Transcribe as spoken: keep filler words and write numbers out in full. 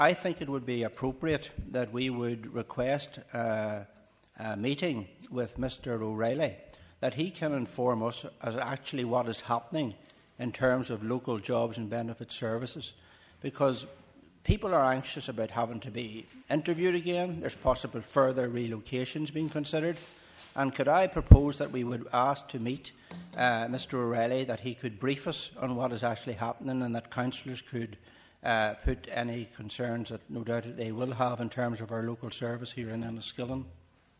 I think it would be appropriate that we would request uh, a meeting with Mr O'Reilly, that he can inform us as actually what is happening in terms of local jobs and benefit services, because people are anxious about having to be interviewed again. There's possible further relocations being considered. And could I propose that we would ask to meet uh, Mr O'Reilly, that he could brief us on what is actually happening, and that councillors could uh, put any concerns that no doubt they will have in terms of our local service here in Enniskillen